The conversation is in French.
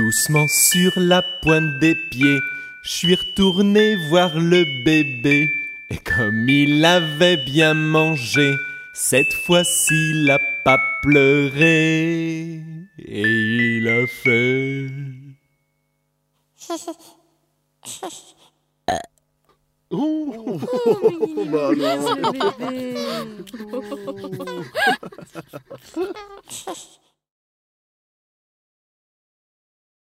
Doucement sur la pointe des pieds, je suis retourné voir le bébé. Et comme il avait bien mangé, cette fois-ci il a pas pleuré. Et il a fait... Oh, Bah non. le bébé.